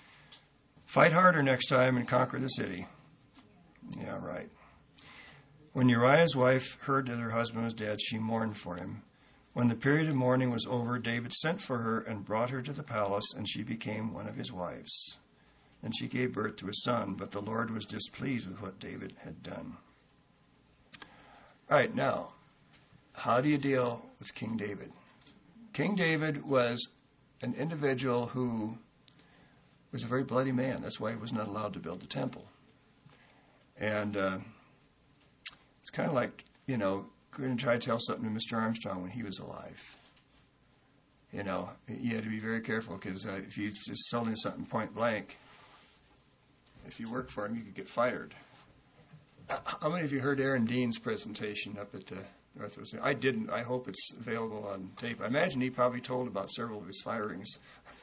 Fight harder next time and conquer the city. Yeah, right. When Uriah's wife heard that her husband was dead, she mourned for him. When the period of mourning was over, David sent for her and brought her to the palace, and she became one of his wives. And she gave birth to a son, but the Lord was displeased with what David had done. All right, now, how do you deal with King David? King David was an individual who was a very bloody man. That's why he was not allowed to build the temple. And it's kind of like, going to try to tell something to Mr. Armstrong when he was alive. You had to be very careful, because if you just told him something point blank, if you worked for him, you could get fired. How many of you heard Aaron Dean's presentation up at the Northwest? I didn't. I hope it's available on tape. I imagine he probably told about several of his firings.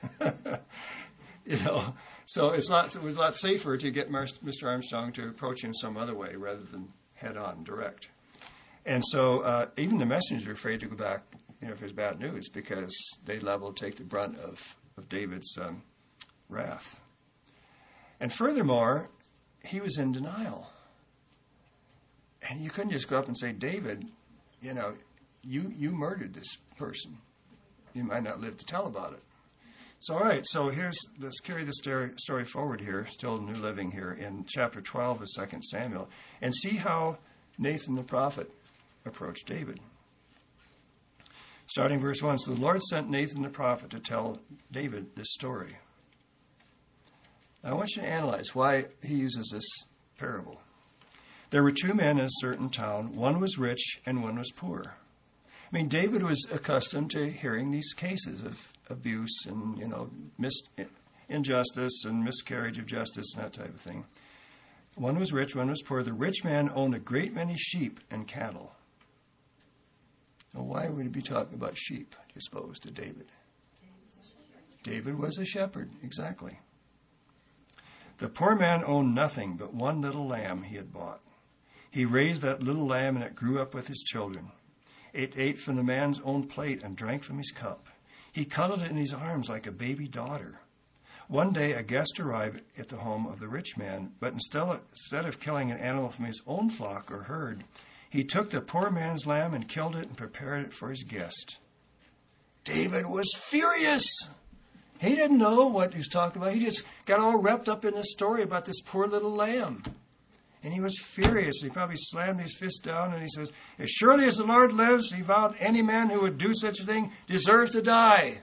So it was a lot safer to get Mr. Armstrong to approach him some other way rather than head on, direct. And so even the messengers were afraid to go back, if there's bad news, because they'd liable to take the brunt of David's wrath. And furthermore, he was in denial. And you couldn't just go up and say, David, you murdered this person. You might not live to tell about it. So, all right, so let's carry the story forward here, still New Living here, in chapter 12 of 2 Samuel, and see how Nathan the prophet approached David. Starting verse 1, so the Lord sent Nathan the prophet to tell David this story. Now, I want you to analyze why he uses this parable. There were two men in a certain town. One was rich and one was poor. I mean, David was accustomed to hearing these cases of abuse and, injustice and miscarriage of justice and that type of thing. One was rich, one was poor. The rich man owned a great many sheep and cattle. Now, why would he be talking about sheep, do you suppose, to David? David was a shepherd, exactly. The poor man owned nothing but one little lamb he had bought. He raised that little lamb, and it grew up with his children. It ate from the man's own plate and drank from his cup. He cuddled it in his arms like a baby daughter. One day a guest arrived at the home of the rich man, but instead of killing an animal from his own flock or herd, he took the poor man's lamb and killed it and prepared it for his guest. David was furious. He didn't know what he was talking about. He just got all wrapped up in this story about this poor little lamb. And he was furious. He probably slammed his fist down and he says, as surely as the Lord lives, he vowed any man who would do such a thing deserves to die.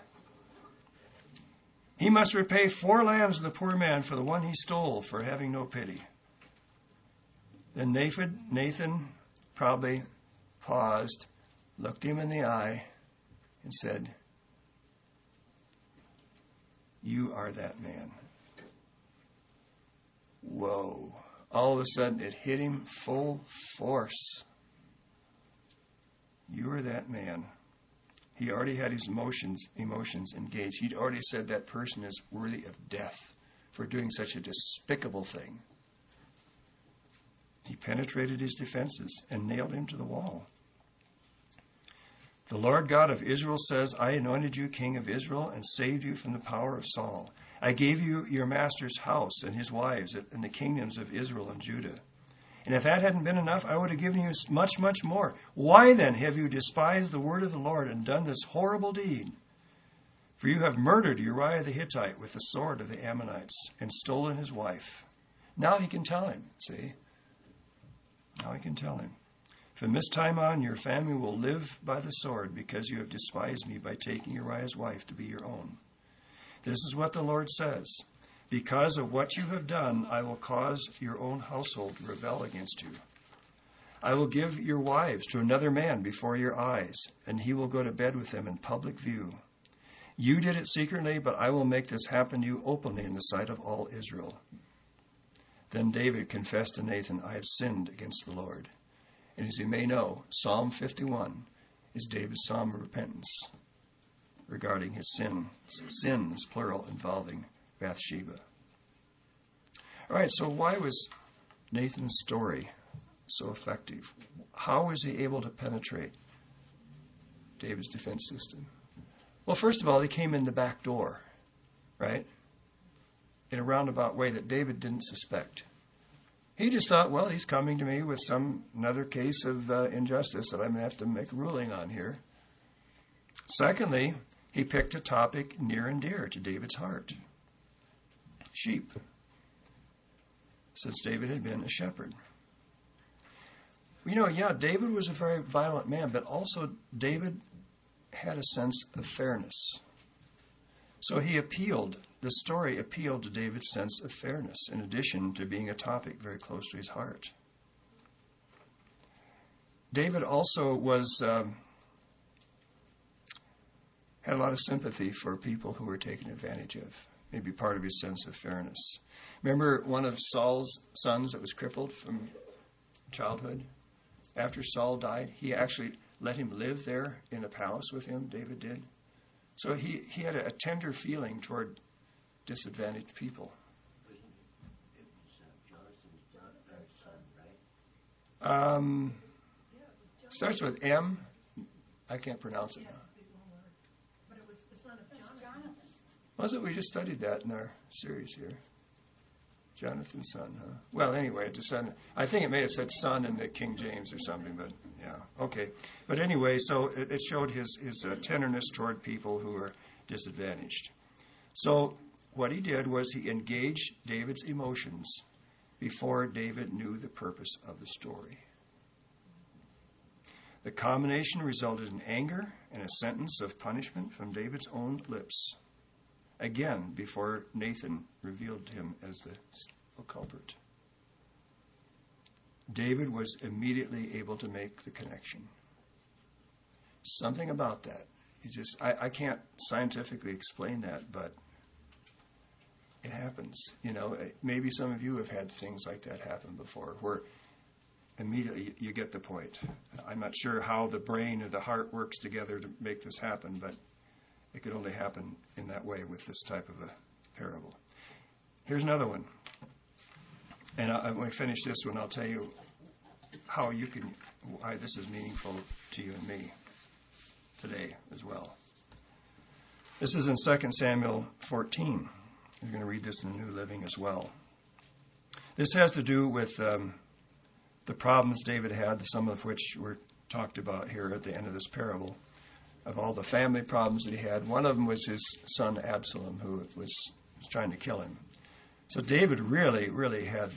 He must repay 4 lambs to the poor man for the one he stole, for having no pity. Then Nathan probably paused, looked him in the eye, and said, you are that man. Whoa. All of a sudden, it hit him full force. You are that man. He already had his emotions engaged. He'd already said that person is worthy of death for doing such a despicable thing. He penetrated his defenses and nailed him to the wall. The Lord God of Israel says, I anointed you king of Israel and saved you from the power of Saul. I gave you your master's house and his wives and the kingdoms of Israel and Judah. And if that hadn't been enough, I would have given you much, much more. Why then have you despised the word of the Lord and done this horrible deed? For you have murdered Uriah the Hittite with the sword of the Ammonites and stolen his wife. Now he can tell him, see? Now he can tell him. From this time on, your family will live by the sword because you have despised me by taking Uriah's wife to be your own. This is what the Lord says. Because of what you have done, I will cause your own household to rebel against you. I will give your wives to another man before your eyes, and he will go to bed with them in public view. You did it secretly, but I will make this happen to you openly in the sight of all Israel. Then David confessed to Nathan, I have sinned against the Lord. And as you may know, Psalm 51 is David's psalm of repentance regarding his sins, plural, involving Bathsheba. All right, so why was Nathan's story so effective? How was he able to penetrate David's defense system? Well, first of all, he came in the back door, right? In a roundabout way that David didn't suspect. He just thought, well, he's coming to me with another case of injustice that I'm going to have to make a ruling on here. Secondly, he picked a topic near and dear to David's heart. Sheep. Since David had been a shepherd. David was a very violent man, but also David had a sense of fairness. So the story appealed to David's sense of fairness, in addition to being a topic very close to his heart. David also had a lot of sympathy for people who were taken advantage of, maybe part of his sense of fairness. Remember one of Saul's sons that was crippled from childhood? After Saul died, he actually let him live there in a palace with him, David did. So he had a tender feeling toward disadvantaged people. It was Jonathan's son, right? Starts with M. I can't pronounce it now. But it was the son of Jonathan. Jonathan's. Was it? We just studied that in our series here. Jonathan's son, huh? Well, anyway, I think it may have said son in the King James or something, but yeah, okay. But anyway, so it showed his tenderness toward people who were disadvantaged. So what he did was he engaged David's emotions before David knew the purpose of the story. The combination resulted in anger and a sentence of punishment from David's own lips. Again, before Nathan revealed him as the culprit. David was immediately able to make the connection. Something about that. I can't scientifically explain that, but it happens. Maybe some of you have had things like that happen before, where immediately you get the point. I'm not sure how the brain or the heart works together to make this happen, but it could only happen in that way with this type of a parable. Here's another one. And when we finish this one, I'll tell you why this is meaningful to you and me today as well. This is in 2 Samuel 14. You're going to read this in the New Living as well. This has to do with the problems David had, some of which were talked about here at the end of this parable. Of all the family problems that he had, one of them was his son Absalom, who was trying to kill him. So David really, really had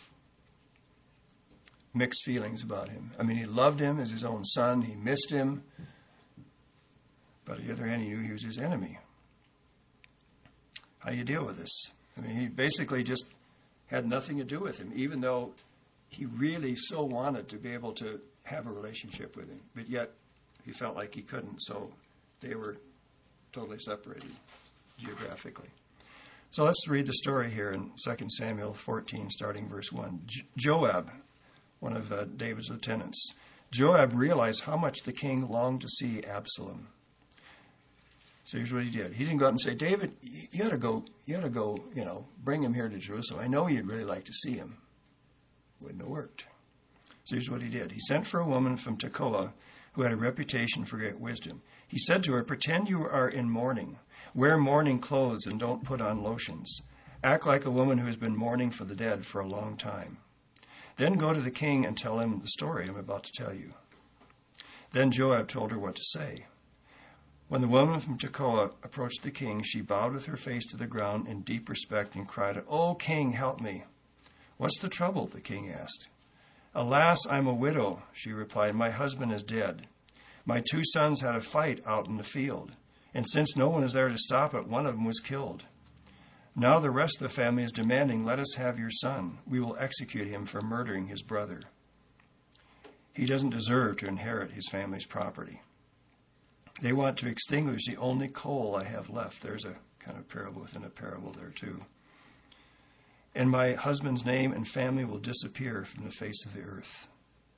mixed feelings about him. I mean, he loved him as his own son. He missed him. But on the other hand, he knew he was his enemy. How do you deal with this? I mean, he basically just had nothing to do with him, even though he really so wanted to be able to have a relationship with him. But yet, he felt like he couldn't, so they were totally separated geographically. So let's read the story here in 2 Samuel 14, starting verse 1. Joab, one of David's lieutenants, Joab realized how much the king longed to see Absalom. So here's what he did. He didn't go out and say, David, you ought to go, bring him here to Jerusalem. I know you'd really like to see him. Wouldn't have worked. So here's what he did. He sent for a woman from Tekoa who had a reputation for great wisdom. He said to her, pretend you are in mourning. Wear mourning clothes and don't put on lotions. Act like a woman who has been mourning for the dead for a long time. Then go to the king and tell him the story I'm about to tell you. Then Joab told her what to say. When the woman from Tekoa approached the king, she bowed with her face to the ground in deep respect and cried out, "O king, help me." "What's the trouble?" the king asked. "Alas, I'm a widow," she replied. "My husband is dead. My 2 sons had a fight out in the field, and since no one is there to stop it, one of them was killed. Now the rest of the family is demanding, 'Let us have your son. We will execute him for murdering his brother. He doesn't deserve to inherit his family's property.' They want to extinguish the only coal I have left." There's a kind of parable within a parable there too. "And my husband's name and family will disappear from the face of the earth."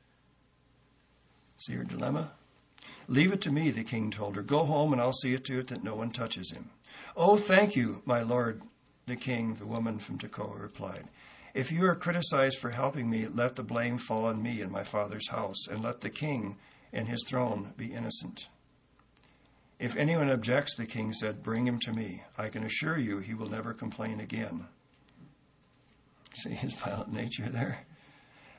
See her dilemma? "Leave it to me," the king told her. "Go home and I'll see to it that no one touches him." "Oh, thank you, my lord the king," the woman from Tekoa replied. "If you are criticized for helping me, let the blame fall on me and my father's house, and let the king and his throne be innocent." "If anyone objects," the king said, "bring him to me. I can assure you he will never complain again." See his violent nature there?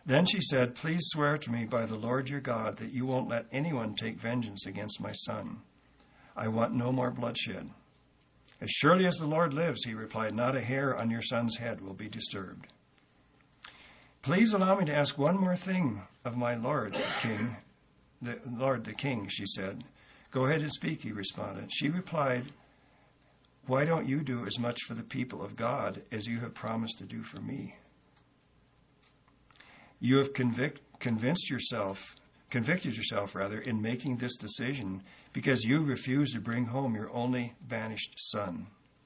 Then she said, "Please swear to me by the Lord your God that you won't let anyone take vengeance against my son. I want no more bloodshed." "As surely as the Lord lives," he replied, "not a hair on your son's head will be disturbed." "Please allow me to ask one more thing of my lord, the king," she said. "Go ahead and speak," he responded. She replied, "Why don't you do as much for the people of God as you have promised to do for me? You have convicted yourself in making this decision because you refuse to bring home your only banished son."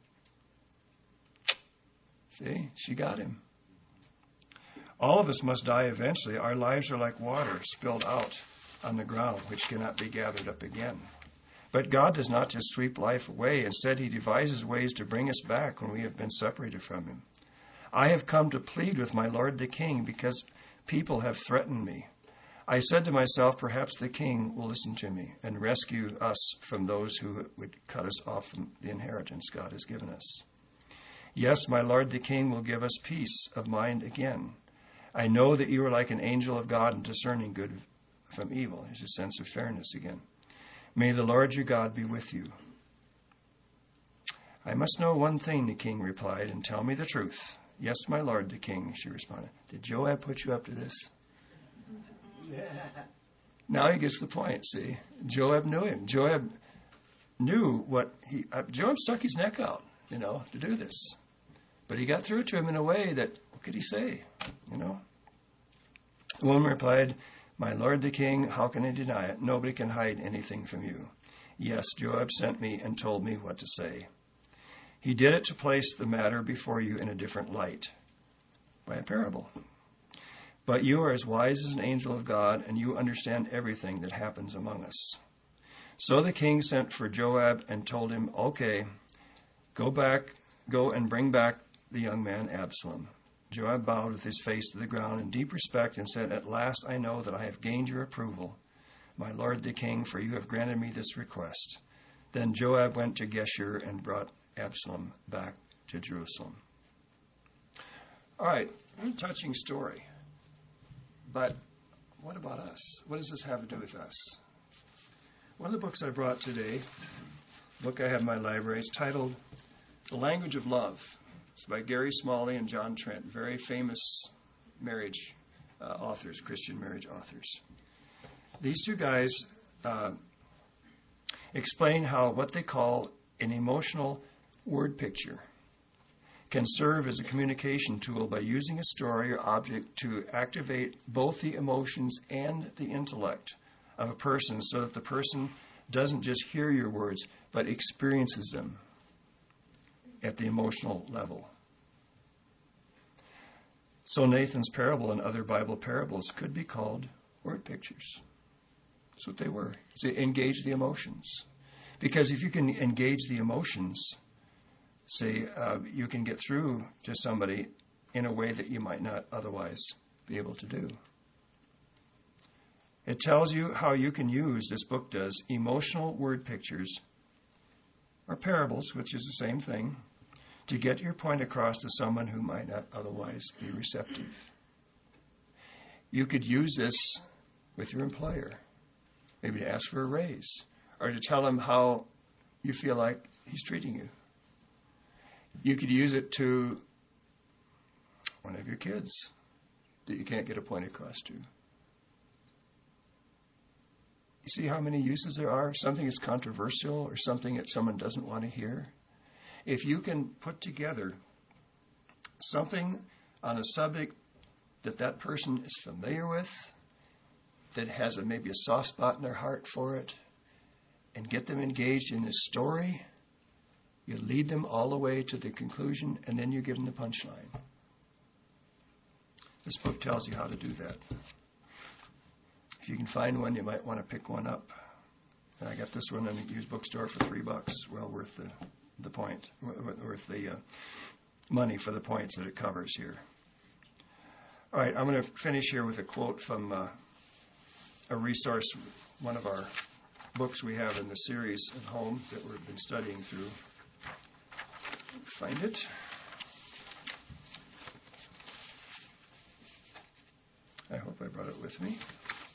See, she got him. "All of us must die eventually. Our lives are like water spilled out on the ground, which cannot be gathered up again. But God does not just sweep life away. Instead, he devises ways to bring us back when we have been separated from him. I have come to plead with my lord the king because people have threatened me. I said to myself, perhaps the king will listen to me and rescue us from those who would cut us off from the inheritance God has given us. Yes, my lord the king will give us peace of mind again. I know that you are like an angel of God in discerning good from evil." There's a sense of fairness again. "May the Lord your God be with you." "I must know one thing," the king replied, "and tell me the truth." "Yes, my lord the king," she responded. "Did Joab put you up to this?" Now he gets the point, see. Joab knew him. Joab knew Joab stuck his neck out, to do this. But he got through to him in a way that, what could he say, The woman replied, "My lord the king, how can I deny it? Nobody can hide anything from you. Yes, Joab sent me and told me what to say. He did it to place the matter before you in a different light, by a parable. But you are as wise as an angel of God, and you understand everything that happens among us." So the king sent for Joab and told him, "Okay, go and bring back the young man Absalom." Joab bowed with his face to the ground in deep respect and said, "At last I know that I have gained your approval, my lord the king, for you have granted me this request." Then Joab went to Geshur and brought Absalom back to Jerusalem. All right, touching story. But what about us? What does this have to do with us? One of the books I brought today, the book I have in my library, is titled The Language of Love. It's by Gary Smalley and John Trent, very famous marriage authors, Christian marriage authors. These two guys explain how what they call an emotional word picture can serve as a communication tool by using a story or object to activate both the emotions and the intellect of a person so that the person doesn't just hear your words, but experiences them at the emotional level. So Nathan's parable and other Bible parables could be called word pictures. That's what they were. They engage the emotions. Because if you can engage the emotions, you can get through to somebody in a way that you might not otherwise be able to do. It tells you how you can use, this book does, emotional word pictures or parables, which is the same thing, to get your point across to someone who might not otherwise be receptive. You could use this with your employer, maybe to ask for a raise, or to tell him how you feel like he's treating you. You could use it to one of your kids that you can't get a point across to. You see how many uses there are? Something that's controversial or something that someone doesn't want to hear. If you can put together something on a subject that person is familiar with, that has maybe a soft spot in their heart for it, and get them engaged in this story, you lead them all the way to the conclusion, and then you give them the punchline. This book tells you how to do that. If you can find one, you might want to pick one up. And I got this one in a used bookstore for $3. Well worth the point, worth the money for the points that it covers here. All right, I'm going to finish here with a quote from a resource, one of our books we have in the series at home that we've been studying through. Find it. I brought it with me.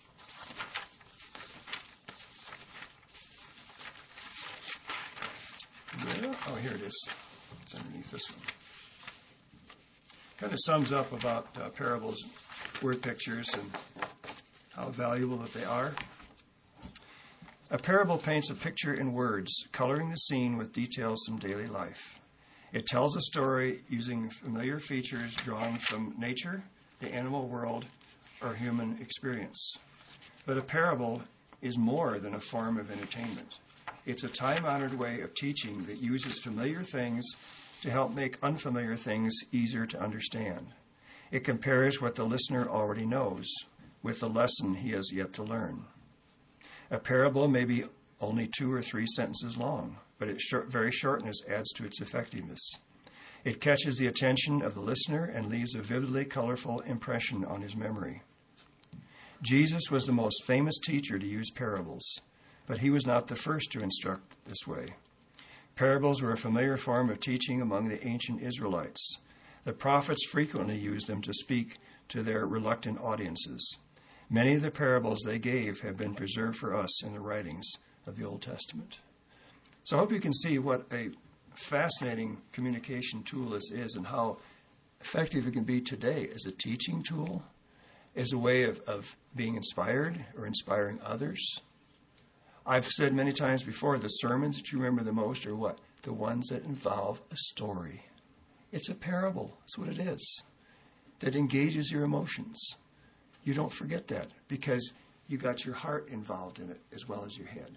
Oh, here it is. It's underneath this one. Kind of sums up about parables, word pictures, and how valuable that they are. A parable paints a picture in words, coloring the scene with details from daily life. It tells a story using familiar features drawn from nature, the animal world, or human experience. But a parable is more than a form of entertainment. It's a time-honored way of teaching that uses familiar things to help make unfamiliar things easier to understand. It compares what the listener already knows with the lesson he has yet to learn. A parable may be only 2 or 3 sentences long, but its very shortness adds to its effectiveness. It catches the attention of the listener and leaves a vividly colorful impression on his memory. Jesus was the most famous teacher to use parables, but he was not the first to instruct this way. Parables were a familiar form of teaching among the ancient Israelites. The prophets frequently used them to speak to their reluctant audiences. Many of the parables they gave have been preserved for us in the writings of the Old Testament. So I hope you can see what a fascinating communication tool this is and how effective it can be today as a teaching tool, as a way of being inspired or inspiring others. I've said many times before, the sermons that you remember the most are what? The ones that involve a story. It's a parable. That's what it is. That engages your emotions. You don't forget that because you got your heart involved in it as well as your head.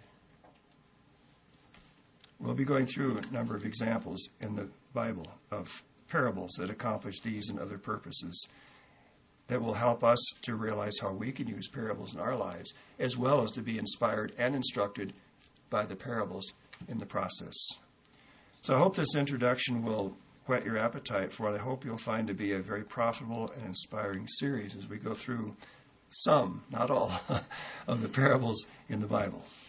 We'll be going through a number of examples in the Bible of parables that accomplish these and other purposes that will help us to realize how we can use parables in our lives, as well as to be inspired and instructed by the parables in the process. So I hope this introduction will whet your appetite for it. I hope you'll find to be a very profitable and inspiring series as we go through some, not all, of the parables in the Bible.